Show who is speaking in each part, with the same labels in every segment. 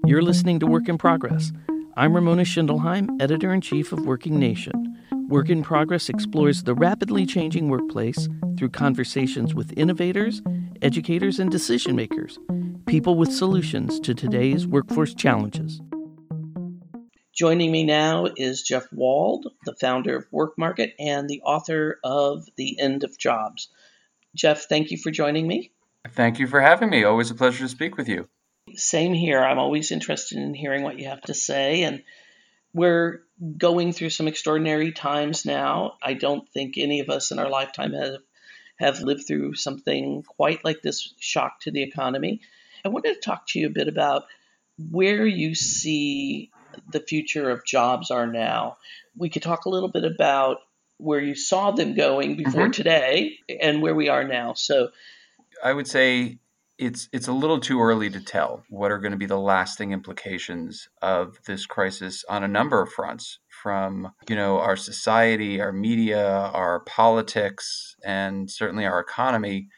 Speaker 1: You're listening to Work in Progress. I'm Ramona Schindelheim, Editor-in-Chief of Working Nation. Work in Progress explores the rapidly changing workplace through conversations with innovators, educators, and decision-makers, people with solutions to today's workforce challenges. Joining me now is Jeff Wald, the founder of WorkMarket and the author of The End of Jobs. Jeff, thank you for joining me.
Speaker 2: Thank you for having me. Always a pleasure to speak with you.
Speaker 1: Same here. I'm always interested in hearing what you have to say. And we're going through some extraordinary times now. I don't think any of us in our lifetime have lived through something quite like this shock to the economy. I wanted to talk to you a bit about where you see the future of jobs are now. We could talk a little bit about where you saw them going before today and where we are now. So
Speaker 2: I would say it's a little too early to tell what are going to be the lasting implications of this crisis on a number of fronts, from our society, our media, our politics, and certainly our economy.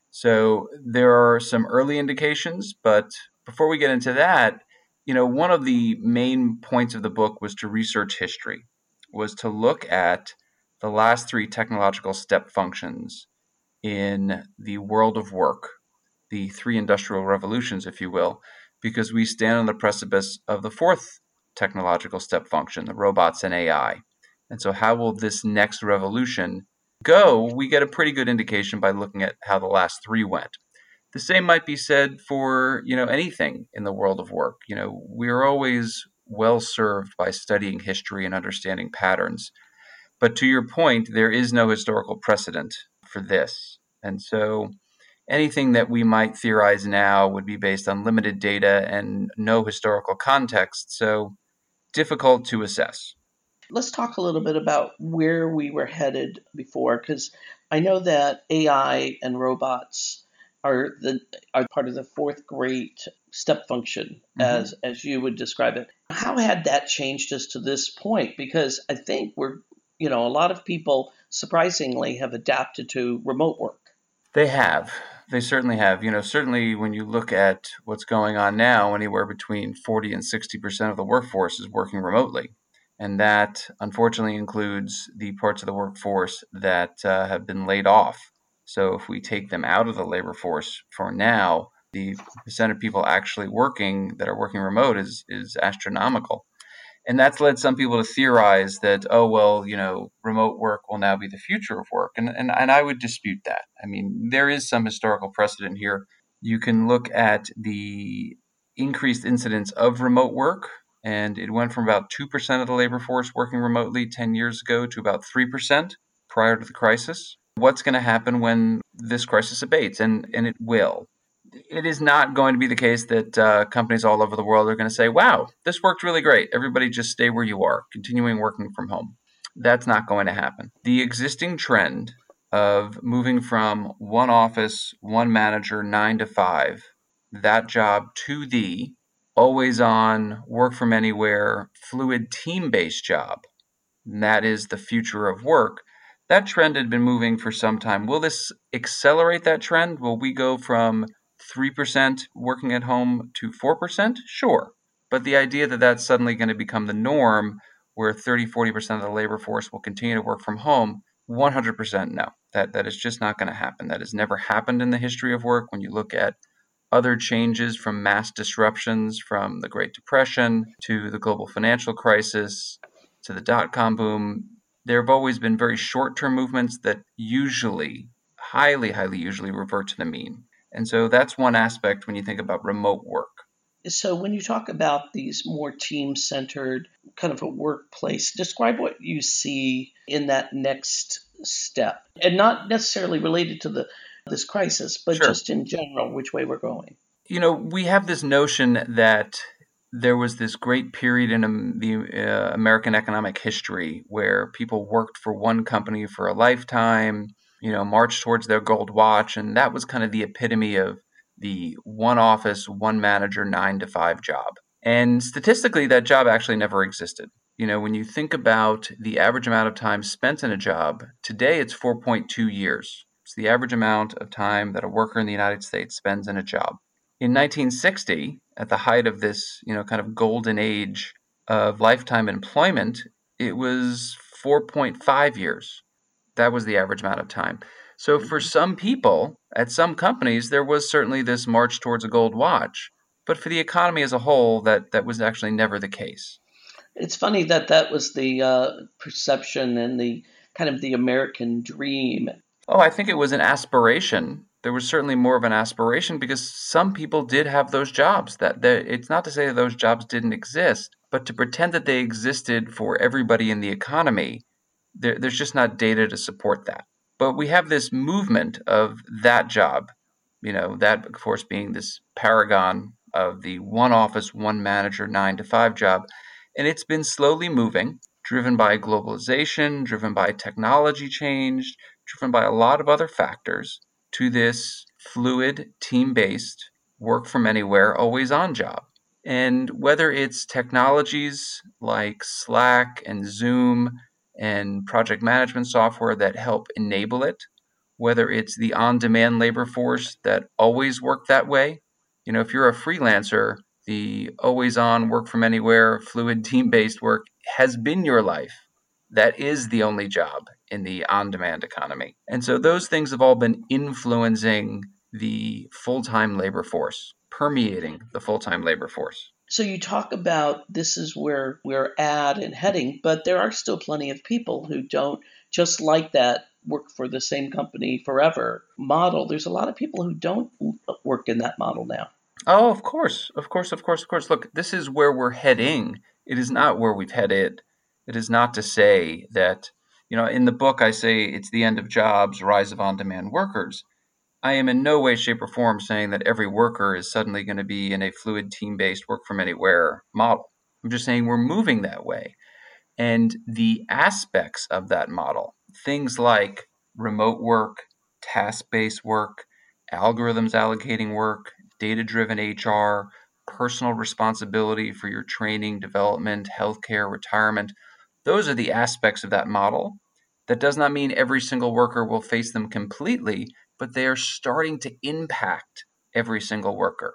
Speaker 2: So there are some early indications, but before we get into that, one of the main points of the book was to research history, was to look at the last three technological step functions in the world of work, the three industrial revolutions, if you will, because we stand on the precipice of the fourth technological step function, the robots and AI. And so how will this next revolution go? We get a pretty good indication by looking at how the last three went. The same might be said for, anything in the world of work. We're always well served by studying history and understanding patterns. But to your point, there is no historical precedent for this. And so anything that we might theorize now would be based on limited data and no historical context, so difficult to assess.
Speaker 1: Let's talk a little bit about where we were headed before, because I know that AI and robots are part of the fourth great step function, as you would describe it. How had that changed us to this point? Because I think a lot of people surprisingly have adapted to remote work.
Speaker 2: They have. They certainly have. Certainly when you look at what's going on now, anywhere between 40 and 60% of the workforce is working remotely. And that, unfortunately, includes the parts of the workforce that have been laid off. So if we take them out of the labor force for now, the percent of people actually working that are working remote is astronomical. And that's led some people to theorize that, remote work will now be the future of work. And I would dispute that. I mean, there is some historical precedent here. You can look at the increased incidence of remote work, and it went from about 2% of the labor force working remotely 10 years ago to about 3% prior to the crisis. What's going to happen when this crisis abates? And it will. It is not going to be the case that companies all over the world are going to say, wow, this worked really great. Everybody just stay where you are, continuing working from home. That's not going to happen. The existing trend of moving from one office, one manager, 9 to 5, that job, to the always on, work from anywhere, fluid team-based job, and that is the future of work. That trend had been moving for some time. Will this accelerate that trend? Will we go from 3% working at home to 4%? Sure. But the idea that that's suddenly going to become the norm, where 30-40% of the labor force will continue to work from home, 100% no. That is just not going to happen. That has never happened in the history of work. When you look at other changes, from mass disruptions from the Great Depression to the global financial crisis to the dot-com boom, there have always been very short-term movements that usually, highly usually revert to the mean. And so that's one aspect when you think about remote work.
Speaker 1: So when you talk about these more team-centered kind of a workplace, describe what you see in that next step, and not necessarily related to this crisis, but
Speaker 2: Sure.
Speaker 1: Just in general, which way we're going.
Speaker 2: We have this notion that there was this great period in the American economic history where people worked for one company for a lifetime, marched towards their gold watch, and that was kind of the epitome of the one office, one manager, 9 to 5 job. And statistically, that job actually never existed. When you think about the average amount of time spent in a job, today it's 4.2 years. It's the average amount of time that a worker in the United States spends in a job. In 1960, at the height of this, kind of golden age of lifetime employment, it was 4.5 years. That was the average amount of time. So for some people at some companies, there was certainly this march towards a gold watch. But for the economy as a whole, that was actually never the case.
Speaker 1: It's funny that that was the perception and the kind of the American dream.
Speaker 2: Oh, I think it was an aspiration. There was certainly more of an aspiration because some people did have those jobs. It's not to say that those jobs didn't exist, but to pretend that they existed for everybody in the economy, there's just not data to support that. But we have this movement of that job, that of course being this paragon of the one office, one manager, 9 to 5 job. And it's been slowly moving, driven by globalization, driven by technology change, driven by a lot of other factors, to this fluid, team-based, work from anywhere, always on job. And whether it's technologies like Slack and Zoom and project management software that help enable it, whether it's the on-demand labor force that always work that way. If you're a freelancer, the always on work from anywhere, fluid team-based work has been your life. That is the only job in the on-demand economy. And so those things have all been influencing the full-time labor force, permeating the full-time labor force.
Speaker 1: So you talk about this is where we're at and heading, but there are still plenty of people who don't just like that work for the same company forever model. There's a lot of people who don't work in that model now.
Speaker 2: Oh, of course, of course, of course, of course. Look, this is where we're heading. It is not where we've headed. It is not to say that, in the book I say it's the end of jobs, rise of on-demand workers. I am in no way, shape, or form saying that every worker is suddenly going to be in a fluid team-based work from anywhere model. I'm just saying we're moving that way. And the aspects of that model, things like remote work, task-based work, algorithms allocating work, data-driven HR, personal responsibility for your training, development, healthcare, retirement, those are the aspects of that model. That does not mean every single worker will face them completely, but they are starting to impact every single worker.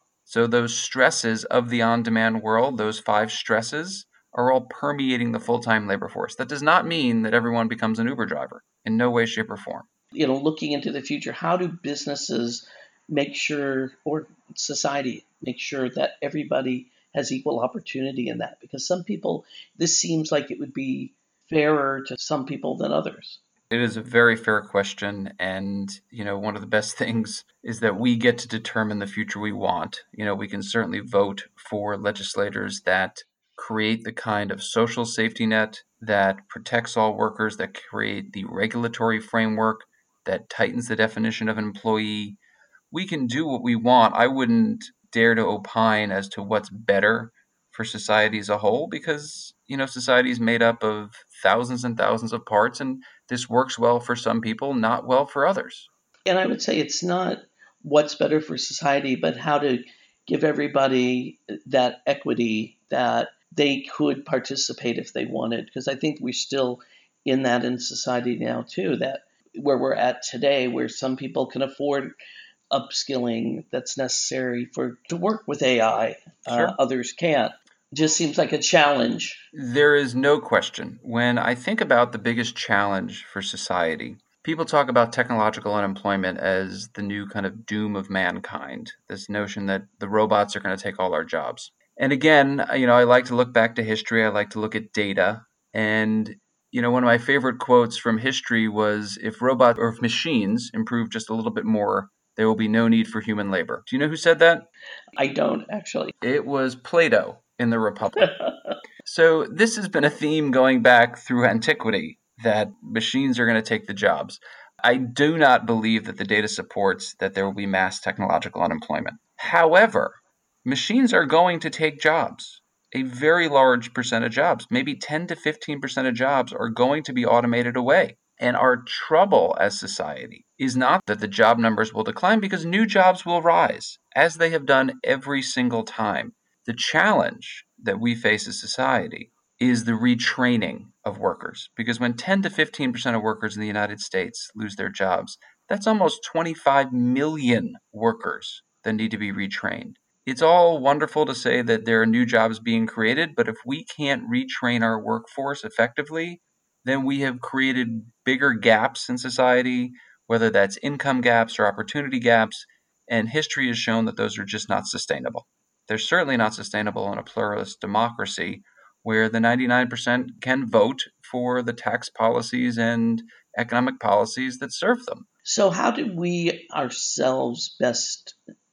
Speaker 2: So those stresses of the on-demand world, those 5 stresses, are all permeating the full-time labor force. That does not mean that everyone becomes an Uber driver, in no way, shape, or form.
Speaker 1: Looking into the future, how do businesses make sure, or society make sure that everybody has equal opportunity in that? Because some people, this seems like it would be fairer to some people than others.
Speaker 2: It is a very fair question. And, one of the best things is that we get to determine the future we want. We can certainly vote for legislators that create the kind of social safety net that protects all workers, that create the regulatory framework that tightens the definition of an employee. We can do what we want. I wouldn't dare to opine as to what's better for society as a whole because, society is made up of thousands and thousands of parts, and this works well for some people, not well for others.
Speaker 1: And I would say it's not what's better for society, but how to give everybody that equity that they could participate if they wanted. Because I think we're still in that in society now, too, that where we're at today, where some people can afford upskilling that's necessary to work with AI,
Speaker 2: Sure.
Speaker 1: others can't. Just seems like a challenge.
Speaker 2: There is no question. When I think about the biggest challenge for society, people talk about technological unemployment as the new kind of doom of mankind, this notion that the robots are going to take all our jobs. And again, I like to look back to history. I like to look at data. And, one of my favorite quotes from history was, if robots or if machines improve just a little bit more, there will be no need for human labor. Do you know who said that?
Speaker 1: I don't, actually.
Speaker 2: It was Plato in the Republic. So this has been a theme going back through antiquity, that machines are going to take the jobs. I do not believe that the data supports that there will be mass technological unemployment. However, machines are going to take jobs. A very large percent of jobs, maybe 10 to 15% of jobs, are going to be automated away. And our trouble as society is not that the job numbers will decline, because new jobs will rise, as they have done every single time. The challenge that we face as society is the retraining of workers, because when 10 to 15% of workers in the United States lose their jobs, that's almost 25 million workers that need to be retrained. it's all wonderful to say that there are new jobs being created, but if we can't retrain our workforce effectively, then we have created bigger gaps in society, whether that's income gaps or opportunity gaps, and history has shown that those are just not sustainable. They're certainly not sustainable in a pluralist democracy where the 99% can vote for the tax policies and economic policies that serve them.
Speaker 1: So how do we ourselves best,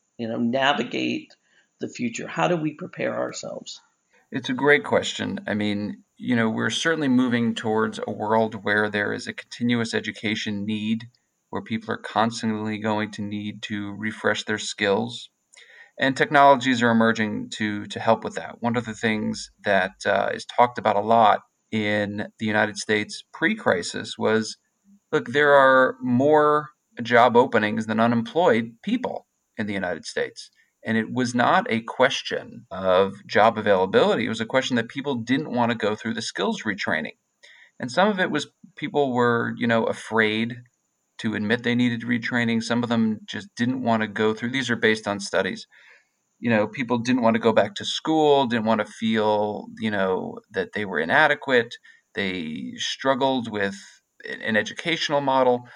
Speaker 1: navigate the future? How do we prepare ourselves?
Speaker 2: It's a great question. I mean, we're certainly moving towards a world where there is a continuous education need, where people are constantly going to need to refresh their skills. And technologies are emerging to help with that. One of the things that is talked about a lot in the United States pre-crisis was, look, there are more job openings than unemployed people in the United States. And it was not a question of job availability. It was a question that people didn't want to go through the skills retraining. And some of it was people were, afraid to admit they needed retraining. Some of them just didn't want to go through. These are based on studies. People didn't want to go back to school, didn't want to feel, that they were inadequate. They struggled with an educational model.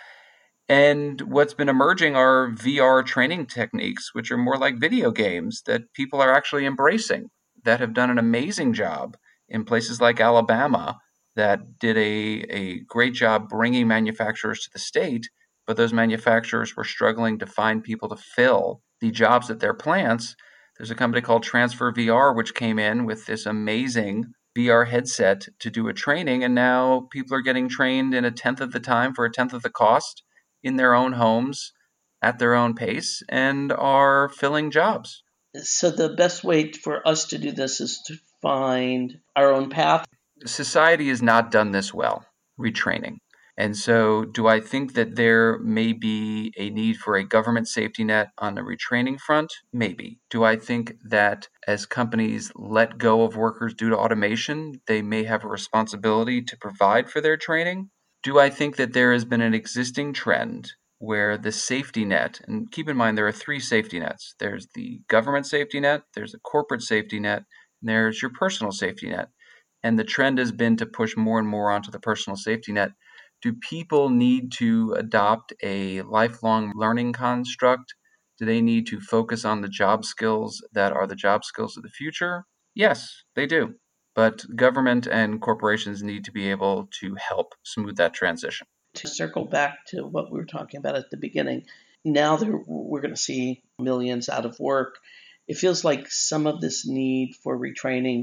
Speaker 2: And what's been emerging are VR training techniques, which are more like video games that people are actually embracing, that have done an amazing job in places like Alabama, that did a great job bringing manufacturers to the state, but those manufacturers were struggling to find people to fill the jobs at their plants. There's a company called Transfer VR, which came in with this amazing VR headset to do a training, and now people are getting trained in a tenth of the time for a tenth of the cost in their own homes at their own pace and are filling jobs.
Speaker 1: So the best way for us to do this is to find our own path.
Speaker 2: Society has not done this well, retraining. And so do I think that there may be a need for a government safety net on the retraining front? Maybe. Do I think that as companies let go of workers due to automation, they may have a responsibility to provide for their training? Do I think that there has been an existing trend where the safety net, and keep in mind there are three safety nets. There's the government safety net, there's the corporate safety net, and there's your personal safety net. And the trend has been to push more and more onto the personal safety net. Do people need to adopt a lifelong learning construct? Do they need to focus on the job skills that are the job skills of the future? Yes, they do. But government and corporations need to be able to help smooth that transition.
Speaker 1: To circle back to what we were talking about at the beginning, now we're going to see millions out of work. It feels like some of this need for retraining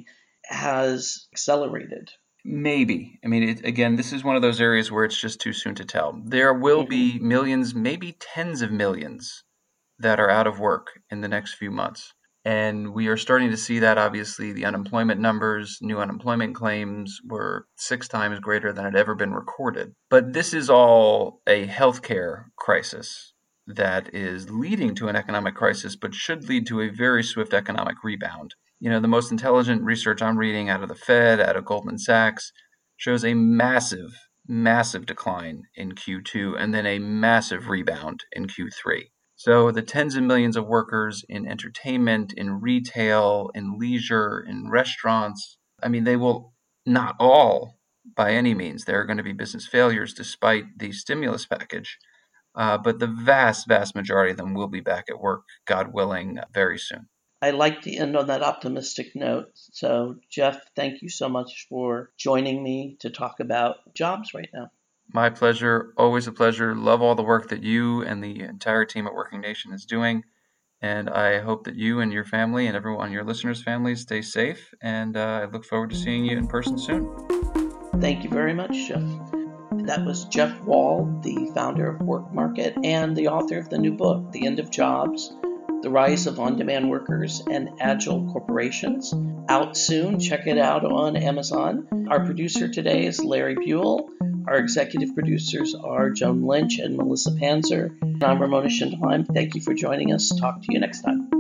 Speaker 1: has accelerated.
Speaker 2: Maybe. I mean, again, this is one of those areas where it's just too soon to tell. There will be millions, maybe tens of millions that are out of work in the next few months. And we are starting to see that. Obviously, the unemployment numbers, new unemployment claims were 6 times greater than had ever been recorded. But this is all a healthcare crisis that is leading to an economic crisis, but should lead to a very swift economic rebound. The most intelligent research I'm reading out of the Fed, out of Goldman Sachs, shows a massive, massive decline in Q2 and then a massive rebound in Q3. So the tens of millions of workers in entertainment, in retail, in leisure, in restaurants, I mean, they will not all, by any means, there are going to be business failures despite the stimulus package. But the vast, vast majority of them will be back at work, God willing, very soon.
Speaker 1: I like to end on that optimistic note. So, Jeff, thank you so much for joining me to talk about jobs right now.
Speaker 2: My pleasure. Always a pleasure. Love all the work that you and the entire team at Working Nation is doing. And I hope that you and your family and everyone, your listeners' families, stay safe. And I look forward to seeing you in person soon.
Speaker 1: Thank you very much, Jeff. That was Jeff Wall, the founder of Work Market and the author of the new book, The End of Jobs, The Rise of On-Demand Workers and Agile Corporations. Out soon. Check it out on Amazon. Our producer today is Larry Buell. Our executive producers are Joan Lynch and Melissa Panzer. I'm Ramona Schindlein. Thank you for joining us. Talk to you next time.